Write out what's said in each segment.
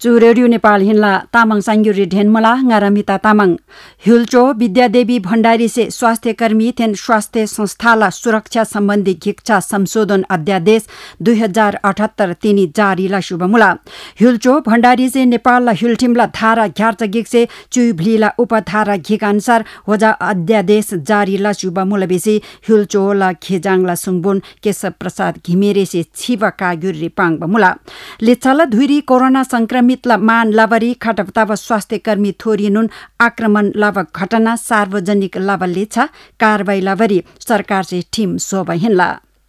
चु रेडियो नेपाल हिन्ला तामाङ सांग्युरी ढेनमला ngaramita तामाङ हिलचो विद्यादेवी भण्डारी से स्वास्थ्य कर्मी थेन स्वास्थ्य संस्थाला सुरक्षा सम्बन्धी घिक्षा संशोधन अध्यादेश 2078 तिनी जारीला शुभमुला हिलचो भण्डारी से नेपालला हिलटिमला धारा घ्यार्च गिक्से चुइभलीला उपधारा घिक अनुसार होजा अध्यादेश जारीला शुभमुला बेसी हिलचोला खेजाङला सुङबुन केशव प्रसाद घिमिरे से छिवा कागुरी पाङबमुला लिच्छला धुरी कोरोना संक्रमित मान लावरी खाटपताव स्वास्थ्य कर्मी थोरिनुन आक्रमण लाव घटना सार्वजनिक लावले छ कारवाही लावरी सरकार से टीम सोबा हिन्ला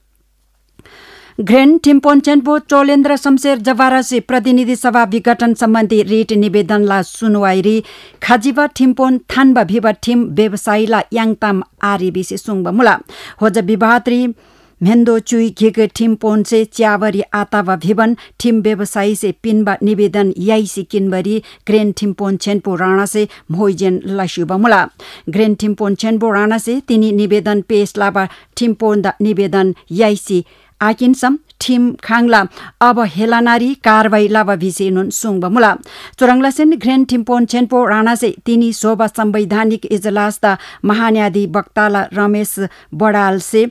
ग्रेन टिम्पोनचेन्पो चोलेन्द्र शमशेर जवारा से प्रतिनिधि सभा विघटन सम्बन्धी रिट निवेदनला सुनवाईरी खाजिवा टिम्पोन थानबा भिवा टिम व्यवसायीला याङताम आरिबी से सुङबा मुला होज विवाहत्री मेन्दो चुई घिग टिम्पोन से च्यावरी आतावा भिवन टिम व्यवसायी से पिनबा निवेदन याइसी किनबरी ग्रेन टिम्पोन छेनपो राणा से मोइजेन लशुबमुला ग्रेन टिम्पोन छेनपो राणा से तिनी निवेदन पेश लाबा टिम्पोन द निवेदन याइसी आकिनसम टिम खाङला अब हेलानारी कारवाही लावा भिसेनुन सुङबमुला चोरङलासेन ग्रेन टिम्पोन छेनपो राणा से तिनी सोभा संवैधानिक इजलास द महान्याधिवक्ताला रमेश बडाल से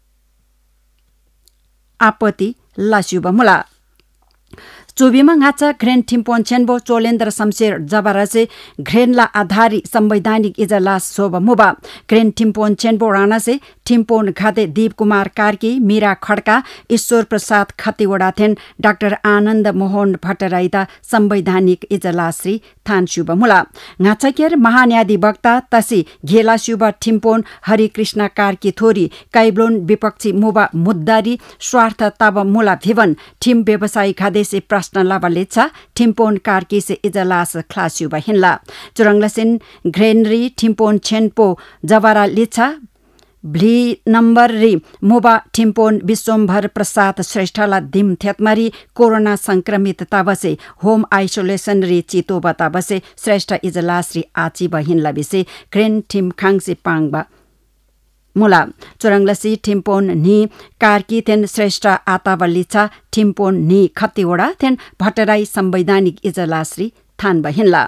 आपत्ति लासुबमुला चुबीमा ngacha ग्रेन टिम्पोन छेनबो चोलेन्द्र शमशेर जबारासे ग्रेनला आधारी संवैधानिक इजलास सोब मुबा ग्रेन टिम्पोन छेनबो राणा से टिम्पोन खाते दीप कुमार कार्की मीरा खड्का ईश्वर प्रसाद खतिवडा थेन डाक्टर आनन्द मोहन भट्टराईदा संवैधानिक इजलास श्री थान शुभ मुला ngachaकेर महान्याधिवक्ता तसी घेला शुभ टिम्पोन हरिकृष्ण कार्की थोरी काइब्लोन विपक्षी मुबा मुद्दारी स्वार्थ तब मुला भिवन टिम व्यवसायी खादे से प्रश्न लावलेछा टिम्पोन कार्की से इजलास खलास्युबा हिन्ला चुरङलासिन ग्रेनरी टिम्पोन छेनपो जवारा लिछा भ्ली नम्बर री मोबा टिम्पोन विश्वम्भर प्रसाद श्रेष्ठला दिम थेतमारी कोरोना संक्रमित ताबसे होम आइसोलेसन री चितोबा ताबसे श्रेष्ठ इजलास री आची बहिनला बिसे ग्रेन टिम खाङसे पाङबा मुला चोरङलसी टिम्पोन नि कार्की थेन श्रेष्ठ आतावलिछा टिम्पोन नि खतिवडा थेन भट्टराई संवैधानिक इजलास री थान बहिनला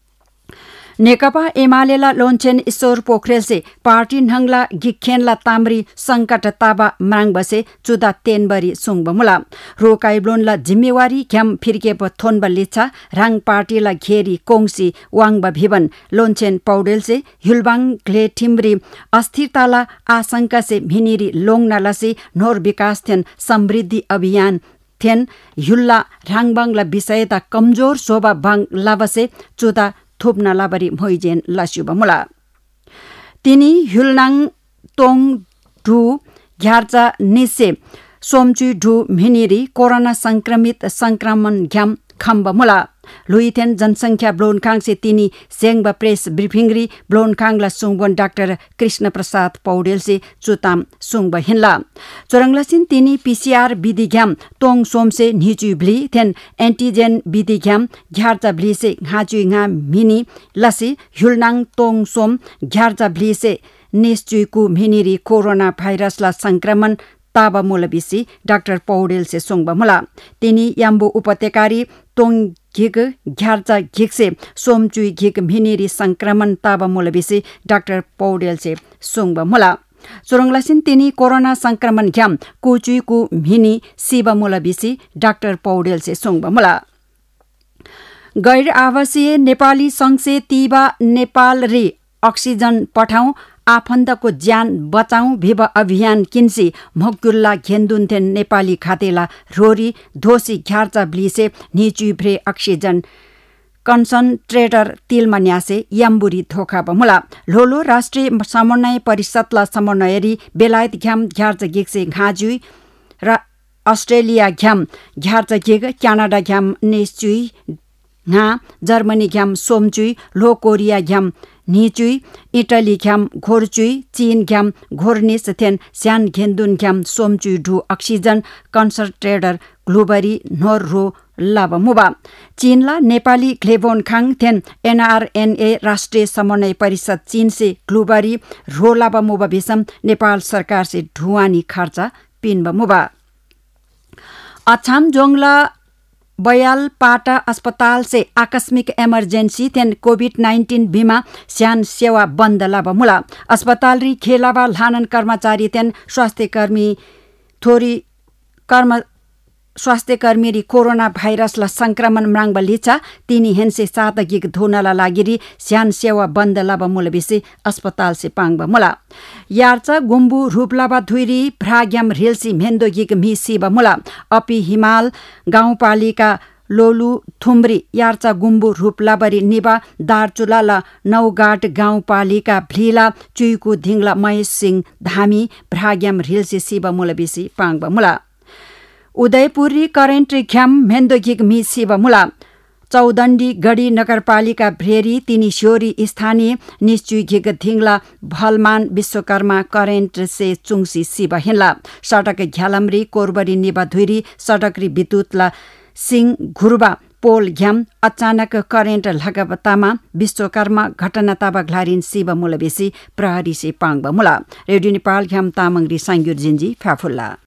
नेकपा एमालेला लोन्छेन ईश्वर पोखरेल से पार्टी नंगला गिखेनला तामरी संकट ताबा मांग बसे चुदा तेनबरी सुङबमुला रोकाइब्लोनला जिम्मेवारी घ्याम फिर्केप थोन बलिछा राङ पार्टीला घेरी कोङसी वाङबा भिवन लोन्छेन पौडेल से हिलबाङ ग्ले ठिम्री अस्थिरताला आशंका से भिनिरी लोङनालासी नोर विकास थेन समृद्धि अभियान थेन युल्ला राङबाङला विषयता कमजोर शोभा बाङ लाबसे चुदा थुप्न लाबरी मोइजेन लसुबमुला तिनी हुलनाङ तोङ ढु घ्यार्चा निसे सोमचु ढु भिनिरी कोरोना संक्रमित संक्रमण घ्याम खम्बमुला लुइथेन जनसंख्या ब्लोनखाङ से तिनी सेङबा प्रेस ब्रिफिङरी ब्लोनखाङला सुङबन डाक्टर कृष्ण प्रसाद पौडेल से चुताम सुङब हिन्ला चोरङलासिन तिनी पीसीआर विधि घ्याम तोङ सोम से निचु भ्ली थेन एन्टिजेन विधि घ्याम घ्यार्चा भ्ली से घाचु घा मिनी लसी हुलनाङ तोङ सोम घ्यार्चा भ्ली से निश्चुइकु मिनिरी कोरोना भाइरसला संक्रमण ताबा मुलबिसी डाक्टर पौडेल से सुङब मुला तिनी याम्बु उपत्यकारी तोङ घिक घ्यार्चा घिक से सोमचुई घिक भिनिरी संक्रमण ताबा मुलबिसी डाक्टर पौडेल से सुङब मुला चोरङलासिन तिनी कोरोना संक्रमण घ्याम कुचुइकु भिनी शिव मुलबिसी डाक्टर पौडेल से सुङब मुला गैर आवासीय नेपाली संघ से तीबा नेपाल रे अक्सिजन पठाउँ आफन्तको ज्यान बचाउँ भिव अभियान किन्सी मक्युल्ला घेन्दुन्थेन नेपाली खातेला रोरी धोसी घ्यार्चा ब्लिसे निचुभ्रे अक्सिजन कन्सन्ट्रेटर तिलमा न्यासे याम्बुरी धोखा बमुला लोलो राष्ट्रिय समन्वय परिषदला समन्वयरी बेलायत घ्याम घ्यार्चा गिक्से घाजुई र अस्ट्रेलिया घ्याम घ्यार्चा गिग क्यानाडा घ्याम नेसचुई घा जर्मनी घ्याम सोमचुई लो कोरिया घ्याम निचुई इटली घ्याम घोरचुई चीन घ्याम घोरनिस थेन स्यान घेन्दुन घ्याम सोमचुई ढु अक्सिजन कन्सन्ट्रेटर ग्लुबरी नोर रो लाबमुबा चीनला नेपाली ग्लेबोन खाङ थेन एनआरएनए राष्ट्रिय समन्वय परिषद चीन से ग्लुबरी रो लाबमुबा बेसम नेपाल सरकार से ढुवानी खर्चा पिनबमुबा अछाम जोङला बयाल पाटा अस्पताल से आकस्मिक इमरजेंसी तेन कोविड-19 बीमा स्यान सेवा बंद लब मुला अस्पताल री खेलावा लानन कर्मचारी तेन स्वास्थ्य कर्मी री कोरोना भाइरस ला संक्रमण म्रांग लिचा तिनी हेनसे सात गिग धोनला लागिरी स्यान सेवा बंद लब मुल बिसी अस्पताल से पांग मुला यार्चा गुम्बु रूपलाबा धुइरी भ्राग्याम रेलसी मेन्दो गिग मिसी मुला अपी हिमाल गाउँपालिका लोलु थुम्री यार्चा गुम्बु रूपलाबरी निबा दार्चुला ल नौगाट गाउँपालिका भ्लीला चुइकु धिङला महेश सिंह धामी भ्राग्याम रेलसी शिव मुलबिसी पांग मुला उदयपुरी करेन्ट ख्याम मेन्दोगिग मिसी मुला चौदण्डी गढी नगरपालिका भ्रेरी तिनी स्योरी स्थानीय निश्चुघिग धिङला भलमान विश्वकर्मा करेन्ट से चुङसी शिव हिन्ला सडक घ्यालमरी कोरबरी निबा धुइरी सडकरी विद्युतला सिंह घुर्बा पोल घ्याम अचानक करेन्ट लगबतामा विश्वकर्मा घटना ताबा घ्लारिन शिव मुलबेसी प्रहरी से पाङ मुला रेडियो नेपाल घ्याम तामंगरी सांग्युर जिन्जी फ्याफुल्ला